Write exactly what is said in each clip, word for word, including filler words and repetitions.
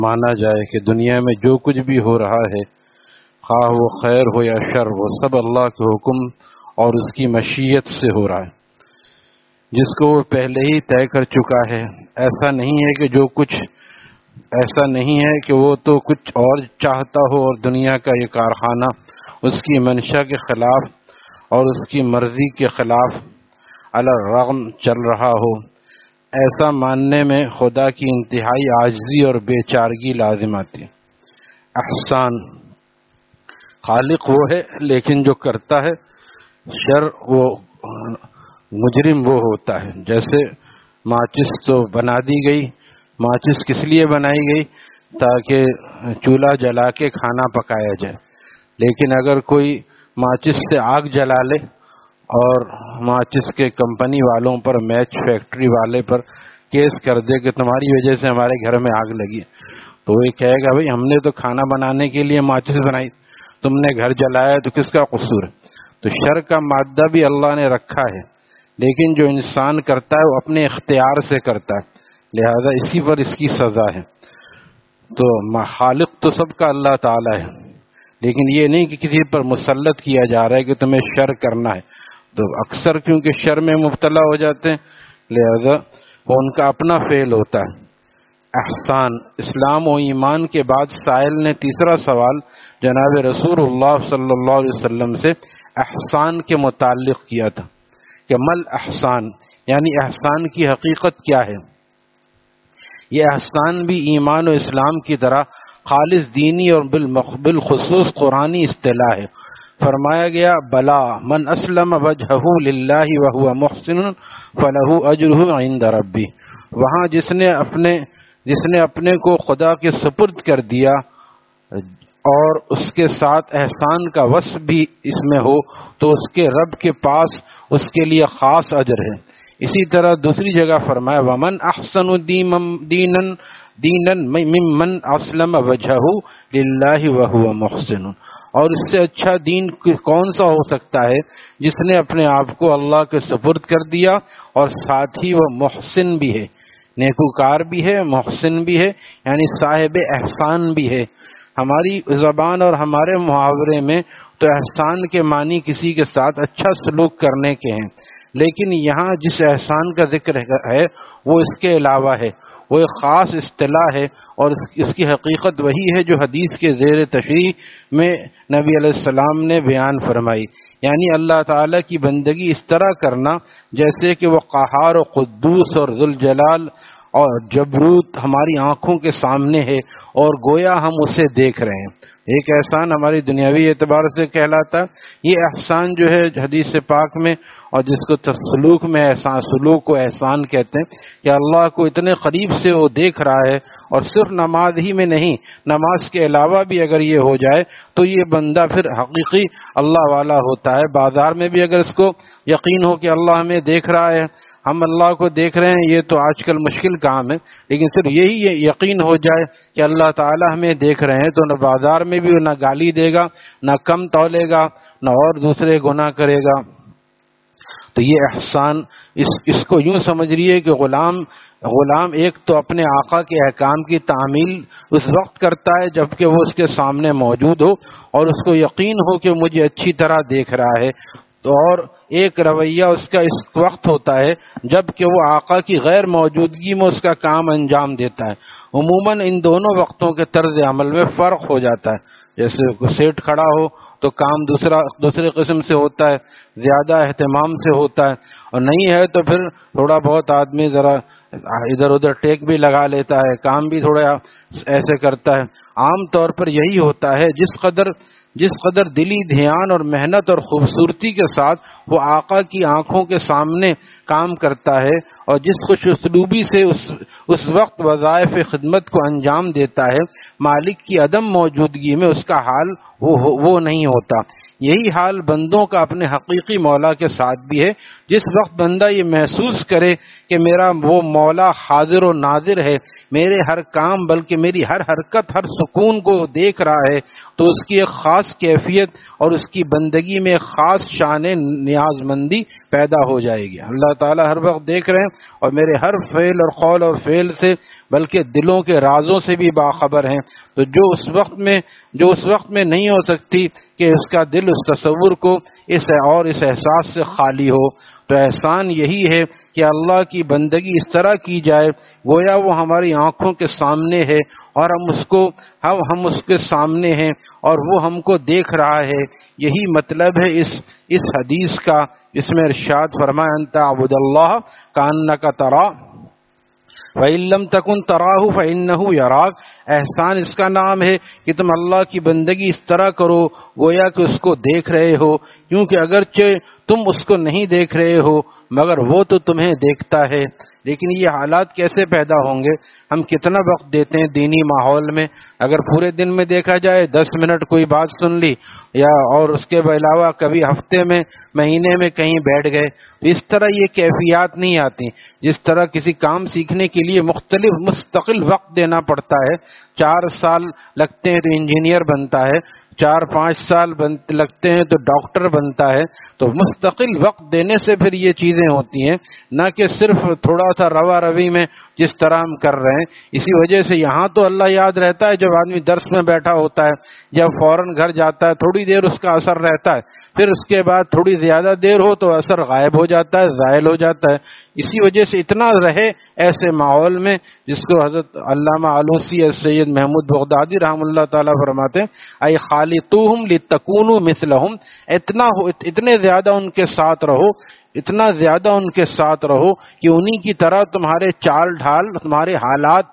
مانا جائے کہ دنیا میں جو کچھ بھی ہو رہا ہے، خواہ وہ خیر ہو یا شر، وہ سب اللہ کے حکم اور اس کی مشیت سے ہو رہا ہے، جس کو وہ پہلے ہی طے کر چکا ہے۔ ایسا نہیں ہے کہ جو کچھ ایسا نہیں ہے کہ وہ تو کچھ اور چاہتا ہو اور دنیا کا یہ کارخانہ اس کی منشا کے خلاف اور اس کی مرضی کے خلاف علی الرغم چل رہا ہو۔ ایسا ماننے میں خدا کی انتہائی عاجزی اور بے چارگی لازم آتی ہے۔ احسان، خالق وہ ہے لیکن جو کرتا ہے شر، وہ مجرم وہ ہوتا ہے۔ جیسے ماچس تو بنا دی گئی، ماچس کس لیے بنائی گئی؟ تاکہ چولہا جلا کے کھانا پکایا جائے، لیکن اگر کوئی ماچس سے آگ جلا لے اور ماچس کے کمپنی والوں پر، میچ فیکٹری والے پر کیس کر دے کہ تمہاری وجہ سے ہمارے گھر میں آگ لگی، تو وہ کہے گا بھائی ہم نے تو کھانا بنانے کے لیے ماچس بنائی، تم نے گھر جلایا تو کس کا قصور ہے؟ تو شر کا مادہ بھی اللہ نے رکھا ہے، لیکن جو انسان کرتا ہے وہ اپنے اختیار سے کرتا ہے، لہذا اسی پر اس کی سزا ہے۔ تو خالق تو سب کا اللہ تعالی ہے، لیکن یہ نہیں کہ کسی پر مسلط کیا جا رہا ہے کہ تمہیں شر کرنا ہے۔ تو اکثر کیونکہ شر میں مبتلا ہو جاتے ہیں، لہذا وہ ان کا اپنا فعل ہوتا ہے۔ احسان، اسلام و ایمان کے بعد سائل نے تیسرا سوال جناب رسول اللہ صلی اللہ علیہ وسلم سے احسان کے متعلق کیا تھا کہ مل احسان، یعنی احسان کی حقیقت کیا ہے؟ یہ احسان بھی ایمان و اسلام کی طرح خالص دینی اور بالخصوص قرآنی اصطلاح ہے۔ فرمایا گیا بلا من اسلم وجہہ للہ وہو محسن فلہ اجرہ عند ربہ، وہاں جس نے اپنے جس نے اپنے کو خدا کے سپرد کر دیا اور اس کے ساتھ احسان کا وصف بھی اس میں ہو تو اس کے رب کے پاس اس کے لیے خاص اجر ہے۔ اسی طرح دوسری جگہ فرمایا ومن احسن دینا دینا ممن اسلم وجہہ للہ وہو محسن، اور اس سے اچھا دین کون سا ہو سکتا ہے جس نے اپنے آپ کو اللہ کے سپرد کر دیا اور ساتھ ہی وہ محسن بھی ہے، نیکوکار بھی ہے، محسن بھی ہے، یعنی صاحب احسان بھی ہے۔ ہماری زبان اور ہمارے محاورے میں تو احسان کے معنی کسی کے ساتھ اچھا سلوک کرنے کے ہیں، لیکن یہاں جس احسان کا ذکر ہے وہ اس کے علاوہ ہے، وہ ایک خاص اصطلاح ہے اور اس کی حقیقت وہی ہے جو حدیث کے زیر تشریح میں نبی علیہ السلام نے بیان فرمائی، یعنی اللہ تعالیٰ کی بندگی اس طرح کرنا جیسے کہ وہ قہار و قدوس اور ذوالجلال اور جبروت ہماری آنکھوں کے سامنے ہے اور گویا ہم اسے دیکھ رہے ہیں۔ ایک احسان ہماری دنیاوی اعتبار سے کہلاتا ہے، یہ احسان جو ہے حدیث پاک میں اور جس کو سلوک میں احسان سلوک کو احسان کہتے ہیں کہ اللہ کو اتنے قریب سے وہ دیکھ رہا ہے، اور صرف نماز ہی میں نہیں، نماز کے علاوہ بھی اگر یہ ہو جائے تو یہ بندہ پھر حقیقی اللہ والا ہوتا ہے۔ بازار میں بھی اگر اس کو یقین ہو کہ اللہ ہمیں دیکھ رہا ہے، ہم اللہ کو دیکھ رہے ہیں، یہ تو آج کل مشکل کام ہے، لیکن صرف یہی یقین ہو جائے کہ اللہ تعالی ہمیں دیکھ رہے ہیں تو نہ بازار میں بھی نہ گالی دے گا، نہ کم تولے گا، نہ اور دوسرے گناہ کرے گا۔ تو یہ احسان اس اس کو یوں سمجھ رہی ہے کہ غلام غلام ایک تو اپنے آقا کے احکام کی تعمیل اس وقت کرتا ہے جب کہ وہ اس کے سامنے موجود ہو اور اس کو یقین ہو کہ مجھے اچھی طرح دیکھ رہا ہے، تو اور ایک رویہ اس کا اس وقت ہوتا ہے جب کہ وہ آقا کی غیر موجودگی میں اس کا کام انجام دیتا ہے۔ عموماً ان دونوں وقتوں کے طرز عمل میں فرق ہو جاتا ہے، جیسے سیٹ کھڑا ہو تو کام دوسرا دوسرے قسم سے ہوتا ہے، زیادہ اہتمام سے ہوتا ہے، اور نہیں ہے تو پھر تھوڑا بہت آدمی ذرا ادھر ادھر ٹیک بھی لگا لیتا ہے، کام بھی تھوڑا ایسے کرتا ہے۔ عام طور پر یہی ہوتا ہے، جس قدر جس قدر دلی دھیان اور محنت اور خوبصورتی کے ساتھ وہ آقا کی آنکھوں کے سامنے کام کرتا ہے اور جس خوش اسلوبی سے اس اس وقت وظائف خدمت کو انجام دیتا ہے، مالک کی عدم موجودگی میں اس کا حال وہ وہ نہیں ہوتا۔ یہی حال بندوں کا اپنے حقیقی مولا کے ساتھ بھی ہے۔ جس وقت بندہ یہ محسوس کرے کہ میرا وہ مولا حاضر و ناظر ہے، میرے ہر کام بلکہ میری ہر حرکت ہر سکون کو دیکھ رہا ہے تو اس کی ایک خاص کیفیت اور اس کی بندگی میں خاص شان نیاز مندی پیدا ہو جائے گی۔ اللہ تعالیٰ ہر وقت دیکھ رہے ہیں اور میرے ہر فعل اور قول اور فعل سے بلکہ دلوں کے رازوں سے بھی باخبر ہیں، تو جو اس وقت میں جو اس وقت میں نہیں ہو سکتی کہ اس کا دل اس تصور کو اس اور اس احساس سے خالی ہو، تو احسان یہی ہے کہ اللہ کی بندگی اس طرح کی جائے گویا وہ ہماری آنکھوں کے سامنے ہے اور ہم اس کو ہم ہم اس کے سامنے ہیں اور وہ ہم کو دیکھ رہا ہے۔ یہی مطلب ہے اس اس حدیث کا، جس میں ارشاد فرمایا انت عبد اللہ کانک ترا فَإِن لَّمْ تَكُن تَرَاهُ فَإِنَّهُ يَرَاكَ۔ احسان اس کا نام ہے کہ تم اللہ کی بندگی اس طرح کرو گویا کہ اس کو دیکھ رہے ہو، کیونکہ اگرچہ تم اس کو نہیں دیکھ رہے ہو مگر وہ تو تمہیں دیکھتا ہے۔ لیکن یہ حالات کیسے پیدا ہوں گے؟ ہم کتنا وقت دیتے ہیں دینی ماحول میں؟ اگر پورے دن میں دیکھا جائے دس منٹ کوئی بات سن لی یا اور اس کے علاوہ کبھی ہفتے میں مہینے میں کہیں بیٹھ گئے، تو اس طرح یہ کیفیات نہیں آتی۔ جس طرح کسی کام سیکھنے کے لیے مختلف مستقل وقت دینا پڑتا ہے، چار سال لگتے ہیں تو انجینئر بنتا ہے، چار پانچ سال لگتے ہیں تو ڈاکٹر بنتا ہے، تو مستقل وقت دینے سے پھر یہ چیزیں ہوتی ہیں، نہ کہ صرف تھوڑا سا روا روی میں جس طرح ہم کر رہے ہیں۔ اسی وجہ سے یہاں تو اللہ یاد رہتا ہے جب آدمی درس میں بیٹھا ہوتا ہے، جب فوراً گھر جاتا ہے تھوڑی دیر اس کا اثر رہتا ہے، پھر اس کے بعد تھوڑی زیادہ دیر ہو تو اثر غائب ہو جاتا ہے، زائل ہو جاتا ہے۔ اسی وجہ سے اتنا رہے ایسے ماحول میں، جس کو حضرت علامہ آلوسی سید محمود بغدادی رحم اللہ تعالیٰ فرماتے ہیں اے خالطوہم لتکونوا مثلہم، اتنا ہو اتنے زیادہ ان کے ساتھ رہو اتنا زیادہ ان کے ساتھ رہو کہ انہی کی طرح تمہارے چال ڈھال، تمہارے حالات،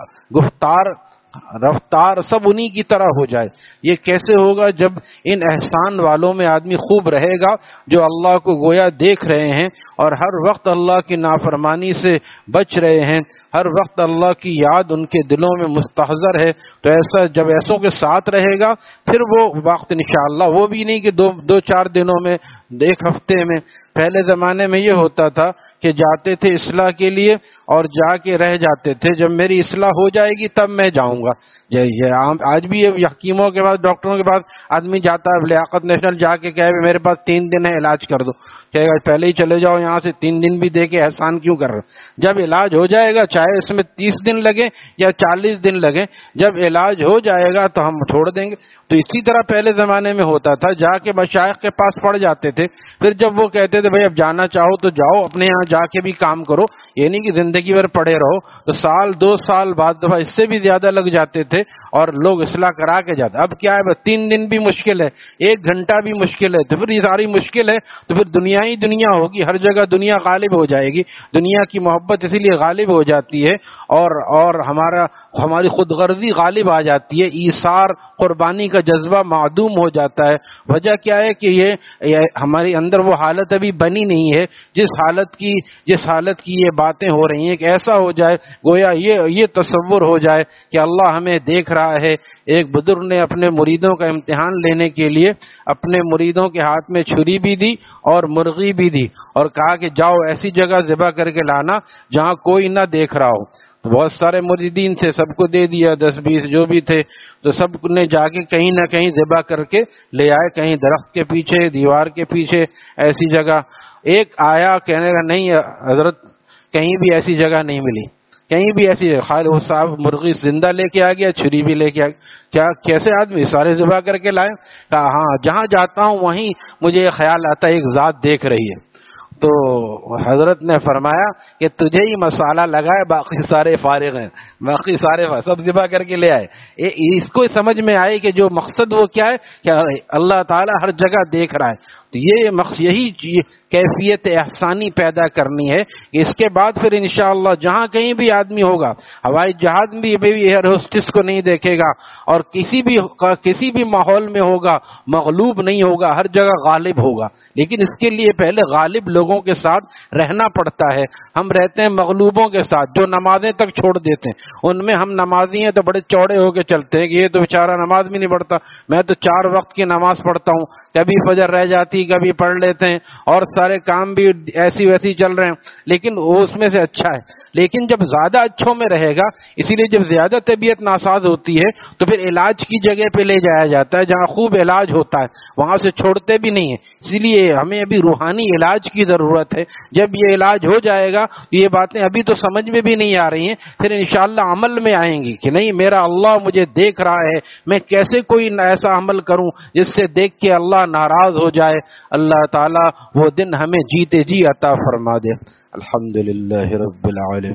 گفتار، رفتار سب انہی کی طرح ہو جائے۔ یہ کیسے ہوگا؟ جب ان احسان والوں میں آدمی خوب رہے گا جو اللہ کو گویا دیکھ رہے ہیں اور ہر وقت اللہ کی نافرمانی سے بچ رہے ہیں، ہر وقت اللہ کی یاد ان کے دلوں میں مستحضر ہے، تو ایسا جب ایسوں کے ساتھ رہے گا پھر وہ وقت انشاءاللہ، وہ بھی نہیں کہ دو دو چار دنوں میں، ایک ہفتے میں۔ پہلے زمانے میں یہ ہوتا تھا کہ جاتے تھے اصلاح کے لیے اور جا کے رہ جاتے تھے، جب میری اصلاح ہو جائے گی تب میں جاؤں گا۔ یہ آج بھی یہ حکیموں کے پاس، ڈاکٹروں کے پاس آدمی جاتا ہے، لیاقت نیشنل جا کے کہے میرے پاس تین دن ہے علاج کر دو، کہے گا پہلے ہی چلے جاؤ یہاں سے، تین دن بھی دے کے احسان کیوں کر رہے؟ جب علاج ہو جائے گا چاہے اس میں تیس دن لگے یا چالیس دن لگے، جب علاج ہو جائے گا تو ہم چھوڑ دیں گے۔ تو اسی طرح پہلے زمانے میں ہوتا تھا، جا کے مشائخ کے پاس پڑ جاتے تھے، پھر جب وہ کہتے تھے بھائی اب جانا چاہو تو جاؤ، اپنے یہاں جا کے بھی کام کرو، یہ نہیں کہ زندگی بھر پڑے رہو، تو سال دو سال بعد دفعہ اس سے بھی زیادہ لگ جاتے تھے اور لوگ اصلاح کرا کے جاتے۔ اب کیا ہے، بس تین دن بھی مشکل ہے، ایک گھنٹہ بھی مشکل ہے، تو پھر یہ ساری مشکل ہے تو پھر دنیا ہی دنیا ہوگی، ہر جگہ دنیا غالب ہو جائے گی۔ دنیا کی محبت اسی لیے غالب ہو جاتی ہے اور اور ہمارا ہماری خود غرضی غالب آ جاتی ہے، ایثار قربانی کا جذبہ معدوم ہو جاتا ہے۔ وجہ کیا ہے کہ یہ, یہ ہمارے اندر وہ حالت ابھی بنی نہیں ہے جس حالت کی جس حالت کی یہ باتیں ہو رہی ہیں، کہ ایسا ہو جائے گویا یہ یہ تصور ہو جائے کہ اللہ ہمیں دیکھ رہا ہے۔ ایک بزرگ نے اپنے مریدوں کا امتحان لینے کے لیے اپنے مریدوں کے ہاتھ میں چھری بھی دی اور مرغی بھی دی اور کہا کہ جاؤ ایسی جگہ ذبح کر کے لانا جہاں کوئی نہ دیکھ رہا ہو۔ تو بہت سارے مریدین تھے، سب کو دے دیا، دس بیس جو بھی تھے، تو سب نے جا کے کہیں نہ کہیں ذبح کر کے لے آئے، کہیں درخت کے پیچھے، دیوار کے پیچھے، ایسی جگہ۔ ایک آیا کہنے کا نہیں حضرت کہیں بھی ایسی جگہ نہیں ملی، کہیں بھی ایسی خالی وہ صاحب مرغی زندہ لے کے آ گیا، چھری بھی لے کے آ گیا۔ کیا کیسے آدمی سارے ذبح کر کے لائے؟ کہا ہاں جہاں جاتا ہوں وہیں مجھے خیال آتا ہے ایک ذات دیکھ رہی ہے۔ تو حضرت نے فرمایا کہ تجھے ہی مسالہ لگا ہے، باقی سارے فارغ ہیں، باقی سارے سب ذبح کر کے لے آئے۔ اس کو سمجھ میں آئے کہ جو مقصد وہ کیا ہے کہ اللہ تعالیٰ ہر جگہ دیکھ رہا ہے۔ تو یہ یہی کیفیت احسانی پیدا کرنی ہے کہ اس کے بعد پھر انشاءاللہ جہاں کہیں بھی آدمی ہوگا، ہوائی جہاز میں بھی ایئر ہوسٹس کو نہیں دیکھے گا اور کسی بھی کسی بھی ماحول میں ہوگا مغلوب نہیں ہوگا، ہر جگہ غالب ہوگا۔ لیکن اس کے لیے پہلے غالب لوگوں کے ساتھ رہنا پڑتا ہے۔ ہم رہتے ہیں مغلوبوں کے ساتھ جو نمازیں تک چھوڑ دیتے ہیں، ان میں ہم نمازی ہیں تو بڑے چوڑے ہو کے چلتے ہیں کہ یہ تو بیچارہ نماز بھی نہیں پڑھتا، میں تو چار وقت کی نماز پڑھتا ہوں، کبھی فجر رہ جاتی کبھی پڑھ لیتے ہیں اور سارے کام بھی ایسی ویسی چل رہے ہیں، لیکن وہ اس میں سے اچھا ہے۔ لیکن جب زیادہ اچھوں میں رہے گا، اسی لیے جب زیادہ طبیعت ناساز ہوتی ہے تو پھر علاج کی جگہ پہ لے جایا جاتا ہے جہاں خوب علاج ہوتا ہے، وہاں سے چھوڑتے بھی نہیں ہیں۔ اسی لیے ہمیں ابھی روحانی علاج کی ضرورت ہے۔ جب یہ علاج ہو جائے گا، یہ باتیں ابھی تو سمجھ میں بھی نہیں آ رہی ہیں، پھر انشاءاللہ عمل میں آئیں گی کہ نہیں میرا اللہ مجھے دیکھ رہا ہے، میں کیسے کوئی ایسا عمل کروں جس سے دیکھ کے اللہ ناراض ہو جائے۔ اللہ تعالیٰ وہ دن ہمیں جیتے جی عطا فرما دے۔ الحمدللہ رب العالمین۔